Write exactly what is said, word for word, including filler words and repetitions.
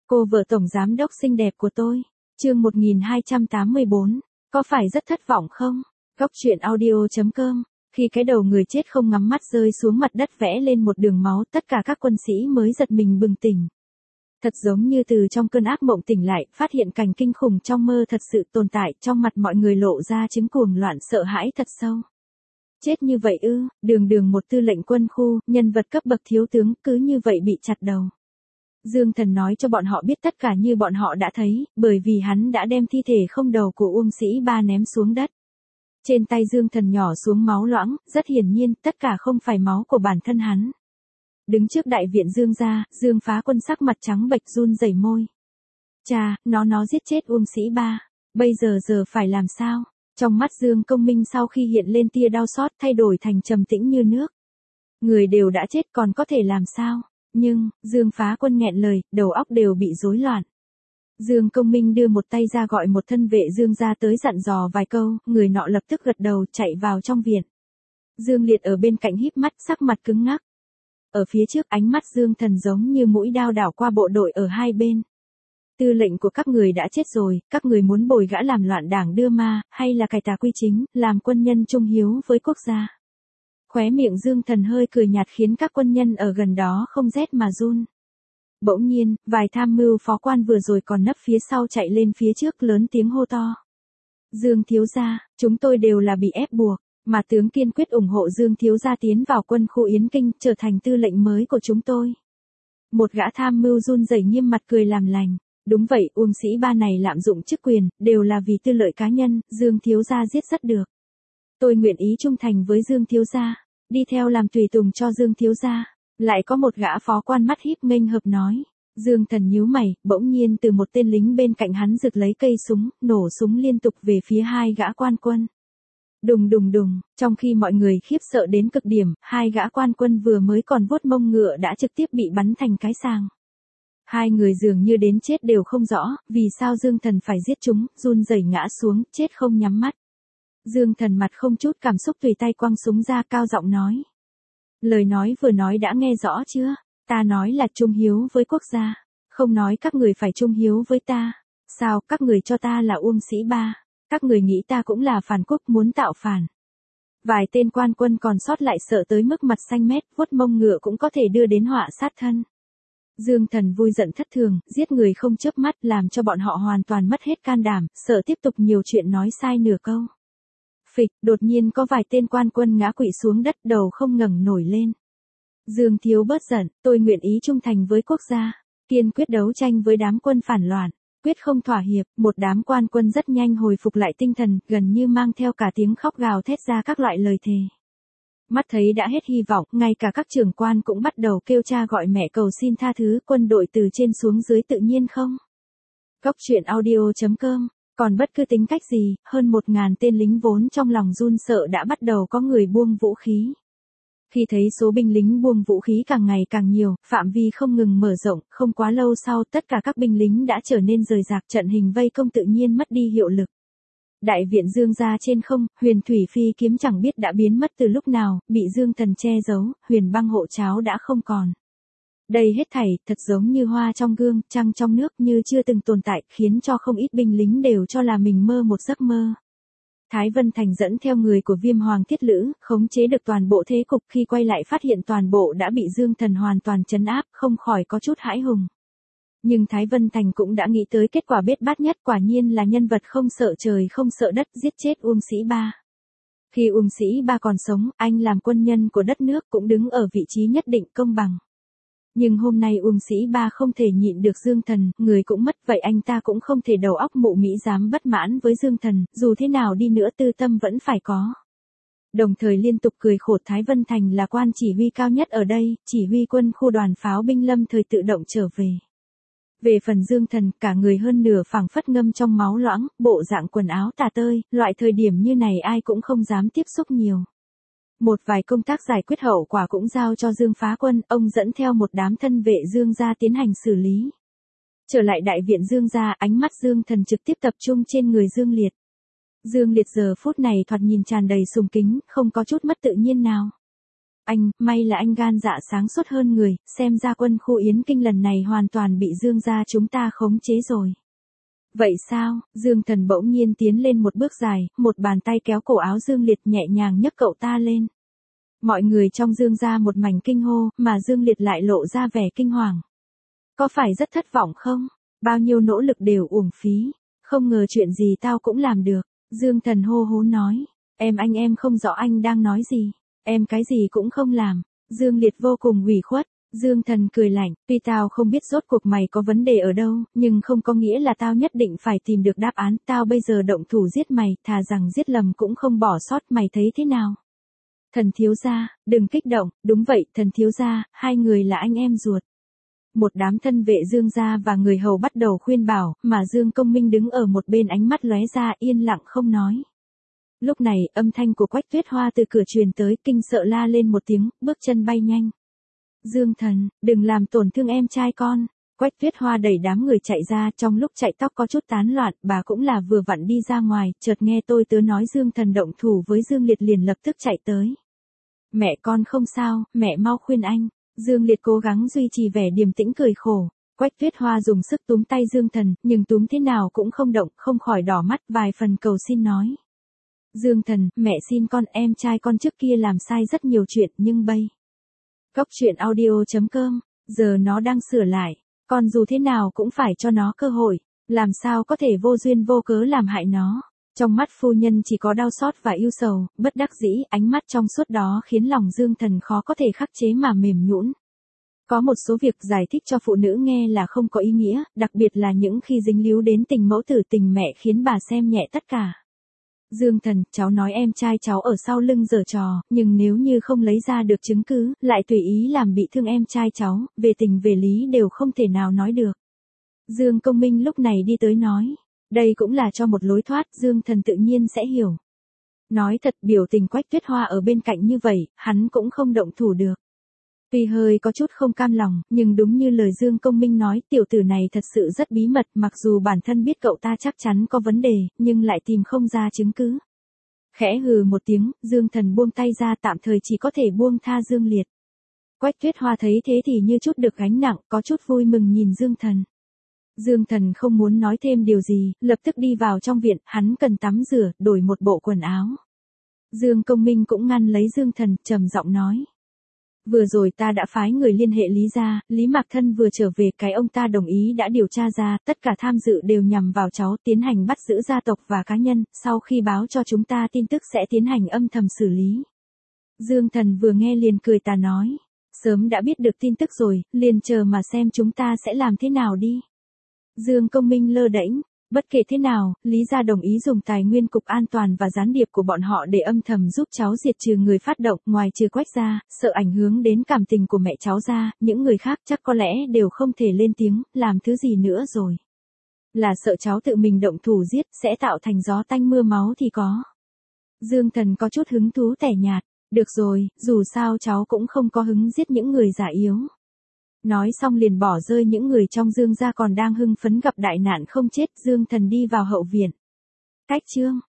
Cô vợ tổng giám đốc xinh đẹp của tôi. Chương một nghìn hai trăm tám mươi bốn. Có phải rất thất vọng không? Góc truyện audio chấm com. Khi cái đầu người chết không ngắm mắt rơi xuống mặt đất vẽ lên một đường máu, tất cả các quân sĩ mới giật mình bừng tỉnh. Thật giống như từ trong cơn ác mộng tỉnh lại, phát hiện cảnh kinh khủng trong mơ thật sự tồn tại, trong mặt mọi người lộ ra chứng cuồng loạn sợ hãi thật sâu. Chết như vậy ư? Đường đường một tư lệnh quân khu, nhân vật cấp bậc thiếu tướng, cứ như vậy bị chặt đầu. Dương Thần nói cho bọn họ biết tất cả như bọn họ đã thấy, bởi vì hắn đã đem thi thể không đầu của Uông Sĩ Ba ném xuống đất. Trên tay Dương Thần nhỏ xuống máu loãng, rất hiển nhiên, tất cả không phải máu của bản thân hắn. Đứng trước đại viện Dương gia, Dương Phá Quân sắc mặt trắng bệch run rẩy môi. Cha, nó nó giết chết Uông Sĩ Ba. Bây giờ giờ phải làm sao? Trong mắt Dương Công Minh sau khi hiện lên tia đau xót thay đổi thành trầm tĩnh như nước. Người đều đã chết còn có thể làm sao? Nhưng, Dương Phá Quân nghẹn lời, đầu óc đều bị rối loạn. Dương Công Minh đưa một tay ra gọi một thân vệ Dương gia tới dặn dò vài câu, người nọ lập tức gật đầu chạy vào trong viện. Dương Liệt ở bên cạnh híp mắt sắc mặt cứng ngắc. Ở phía trước ánh mắt Dương Thần giống như mũi đao đảo qua bộ đội ở hai bên. Tư lệnh của các người đã chết rồi, các người muốn bồi gã làm loạn đảng đưa ma, hay là cải tà quy chính, làm quân nhân trung hiếu với quốc gia. Khóe miệng Dương Thần hơi cười nhạt khiến các quân nhân ở gần đó không rét mà run. Bỗng nhiên, vài tham mưu phó quan vừa rồi còn nấp phía sau chạy lên phía trước lớn tiếng hô to. Dương thiếu gia, chúng tôi đều là bị ép buộc, mà tướng kiên quyết ủng hộ Dương thiếu gia tiến vào quân khu Yến Kinh, trở thành tư lệnh mới của chúng tôi. Một gã tham mưu run rẩy nghiêm mặt cười làm lành. Đúng vậy, Uông Sĩ Ba này lạm dụng chức quyền, đều là vì tư lợi cá nhân, Dương thiếu gia giết rất được. Tôi nguyện ý trung thành với Dương thiếu gia, đi theo làm tùy tùng cho Dương thiếu gia. Lại có một gã phó quan mắt híp nghênh hợp nói. Dương Thần nhíu mày, bỗng nhiên từ một tên lính bên cạnh hắn giật lấy cây súng, nổ súng liên tục về phía hai gã quan quân. Đùng đùng đùng, trong khi mọi người khiếp sợ đến cực điểm, hai gã quan quân vừa mới còn vuốt mông ngựa đã trực tiếp bị bắn thành cái sàng. Hai người dường như đến chết đều không rõ, vì sao Dương Thần phải giết chúng, run rẩy ngã xuống, chết không nhắm mắt. Dương Thần mặt không chút cảm xúc tùy tay quăng súng ra cao giọng nói. Lời nói vừa nói đã nghe rõ chưa? Ta nói là trung hiếu với quốc gia, không nói các người phải trung hiếu với ta. Sao, các người cho ta là Uông Sĩ Ba, các người nghĩ ta cũng là phản quốc muốn tạo phản. Vài tên quan quân còn sót lại sợ tới mức mặt xanh mét, vuốt mông ngựa cũng có thể đưa đến họa sát thân. Dương Thần vui giận thất thường, giết người không chớp mắt làm cho bọn họ hoàn toàn mất hết can đảm, sợ tiếp tục nhiều chuyện nói sai nửa câu. Phịch, đột nhiên có vài tên quan quân ngã quỵ xuống đất đầu không ngẩng nổi lên. Dương thiếu bớt giận, tôi nguyện ý trung thành với quốc gia, kiên quyết đấu tranh với đám quân phản loạn, quyết không thỏa hiệp. Một đám quan quân rất nhanh hồi phục lại tinh thần, gần như mang theo cả tiếng khóc gào thét ra các loại lời thề. Mắt thấy đã hết hy vọng, ngay cả các trưởng quan cũng bắt đầu kêu cha gọi mẹ cầu xin tha thứ, quân đội từ trên xuống dưới tự nhiên không. Góc truyện audio chấm com. Còn bất cứ tính cách gì, hơn một ngàn tên lính vốn trong lòng run sợ đã bắt đầu có người buông vũ khí. Khi thấy số binh lính buông vũ khí càng ngày càng nhiều, phạm vi không ngừng mở rộng, không quá lâu sau tất cả các binh lính đã trở nên rời rạc, trận hình vây công tự nhiên mất đi hiệu lực. Đại viện Dương gia trên không, Huyền Thủy Phi kiếm chẳng biết đã biến mất từ lúc nào, bị Dương Thần che giấu, Huyền Băng hộ cháo đã không còn. Đây hết thảy, thật giống như hoa trong gương, trăng trong nước như chưa từng tồn tại, khiến cho không ít binh lính đều cho là mình mơ một giấc mơ. Thái Vân Thành dẫn theo người của Viêm Hoàng Thiết Lữ, khống chế được toàn bộ thế cục, khi quay lại phát hiện toàn bộ đã bị Dương Thần hoàn toàn trấn áp, không khỏi có chút hãi hùng. Nhưng Thái Vân Thành cũng đã nghĩ tới kết quả bết bát nhất, quả nhiên là nhân vật không sợ trời không sợ đất, giết chết Uông Sĩ Ba. Khi Uông Sĩ Ba còn sống, anh làm quân nhân của đất nước cũng đứng ở vị trí nhất định công bằng. Nhưng hôm nay Uông Sĩ Ba không thể nhịn được Dương Thần, người cũng mất, vậy anh ta cũng không thể đầu óc mụ mỹ dám bất mãn với Dương Thần, dù thế nào đi nữa tư tâm vẫn phải có. Đồng thời liên tục cười khổ Thái Vân Thành là quan chỉ huy cao nhất ở đây, chỉ huy quân khu đoàn pháo binh lâm thời tự động trở về. Về phần Dương Thần, cả người hơn nửa phảng phất ngâm trong máu loãng, bộ dạng quần áo tả tơi, loại thời điểm như này ai cũng không dám tiếp xúc nhiều. Một vài công tác giải quyết hậu quả cũng giao cho Dương Phá Quân, ông dẫn theo một đám thân vệ Dương gia tiến hành xử lý. Trở lại đại viện Dương gia, ánh mắt Dương Thần trực tiếp tập trung trên người Dương Liệt. Dương Liệt giờ phút này thoạt nhìn tràn đầy sùng kính, không có chút mất tự nhiên nào. Anh, may là anh gan dạ sáng suốt hơn người, xem ra quân khu Yến Kinh lần này hoàn toàn bị Dương gia chúng ta khống chế rồi. Vậy sao? Dương Thần bỗng nhiên tiến lên một bước dài, một bàn tay kéo cổ áo Dương Liệt nhẹ nhàng nhấc cậu ta lên. Mọi người trong Dương gia một mảnh kinh hô, mà Dương Liệt lại lộ ra vẻ kinh hoàng. Có phải rất thất vọng không? Bao nhiêu nỗ lực đều uổng phí. Không ngờ chuyện gì tao cũng làm được. Dương Thần hô hố nói. Em anh em không rõ anh đang nói gì. Em cái gì cũng không làm. Dương Liệt vô cùng ủy khuất. Dương Thần cười lạnh, tuy tao không biết rốt cuộc mày có vấn đề ở đâu, nhưng không có nghĩa là tao nhất định phải tìm được đáp án. Tao bây giờ động thủ giết mày, thà rằng giết lầm cũng không bỏ sót, mày thấy thế nào? Thần thiếu gia, đừng kích động, đúng vậy, thần thiếu gia, hai người là anh em ruột. Một đám thân vệ Dương gia và người hầu bắt đầu khuyên bảo, mà Dương Công Minh đứng ở một bên ánh mắt lóe ra yên lặng không nói. Lúc này, âm thanh của Quách Tuyết Hoa từ cửa truyền tới, kinh sợ la lên một tiếng, bước chân bay nhanh. Dương Thần, đừng làm tổn thương em trai con. Quách Tuyết Hoa đẩy đám người chạy ra, trong lúc chạy tóc có chút tán loạn, bà cũng là vừa vặn đi ra ngoài, chợt nghe tôi tớ nói Dương Thần động thủ với Dương Liệt liền lập tức chạy tới. Mẹ con không sao, mẹ mau khuyên anh. Dương Liệt cố gắng duy trì vẻ điềm tĩnh cười khổ. Quách Tuyết Hoa dùng sức túm tay Dương Thần, nhưng túm thế nào cũng không động, không khỏi đỏ mắt, vài phần cầu xin nói. Dương Thần, mẹ xin con, em trai con trước kia làm sai rất nhiều chuyện, nhưng bây. Cốc truyện audio chấm com, giờ nó đang sửa lại, còn dù thế nào cũng phải cho nó cơ hội, làm sao có thể vô duyên vô cớ làm hại nó. Trong mắt phu nhân chỉ có đau xót và ưu sầu, bất đắc dĩ, ánh mắt trong suốt đó khiến lòng Dương Thần khó có thể khắc chế mà mềm nhũn. Có một số việc giải thích cho phụ nữ nghe là không có ý nghĩa, đặc biệt là những khi dính líu đến tình mẫu tử tình mẹ khiến bà xem nhẹ tất cả. Dương Thần, cháu nói em trai cháu ở sau lưng giở trò, nhưng nếu như không lấy ra được chứng cứ, lại tùy ý làm bị thương em trai cháu, về tình về lý đều không thể nào nói được. Dương Công Minh lúc này đi tới nói, đây cũng là cho một lối thoát, Dương Thần tự nhiên sẽ hiểu. Nói thật, biểu tình Quách Tuyết Hoa ở bên cạnh như vậy, hắn cũng không động thủ được. Tuy hơi có chút không cam lòng, nhưng đúng như lời Dương Công Minh nói, tiểu tử này thật sự rất bí mật, mặc dù bản thân biết cậu ta chắc chắn có vấn đề, nhưng lại tìm không ra chứng cứ. Khẽ hừ một tiếng, Dương Thần buông tay ra, tạm thời chỉ có thể buông tha Dương Liệt. Quách Tuyết Hoa thấy thế thì như chút được gánh nặng, có chút vui mừng nhìn Dương Thần. Dương Thần không muốn nói thêm điều gì, lập tức đi vào trong viện, hắn cần tắm rửa, đổi một bộ quần áo. Dương Công Minh cũng ngăn lấy Dương Thần, trầm giọng nói. Vừa rồi ta đã phái người liên hệ Lý gia, Lý Mạc Thân vừa trở về, cái ông ta đồng ý đã điều tra ra, tất cả tham dự đều nhằm vào cháu, tiến hành bắt giữ gia tộc và cá nhân, sau khi báo cho chúng ta tin tức sẽ tiến hành âm thầm xử lý. Dương Thần vừa nghe liền cười tà nói, sớm đã biết được tin tức rồi, liền chờ mà xem chúng ta sẽ làm thế nào đi. Dương Công Minh lơ đễnh, bất kể thế nào, Lý gia đồng ý dùng tài nguyên cục an toàn và gián điệp của bọn họ để âm thầm giúp cháu diệt trừ người phát động, ngoài trừ Quách gia, sợ ảnh hưởng đến cảm tình của mẹ cháu ra, những người khác chắc có lẽ đều không thể lên tiếng, làm thứ gì nữa rồi. Là sợ cháu tự mình động thủ giết, sẽ tạo thành gió tanh mưa máu thì có. Dương Thần có chút hứng thú tẻ nhạt, được rồi, dù sao cháu cũng không có hứng giết những người già yếu. Nói xong liền bỏ rơi những người trong Dương gia còn đang hưng phấn gặp đại nạn không chết, Dương Thần đi vào hậu viện. Cách chương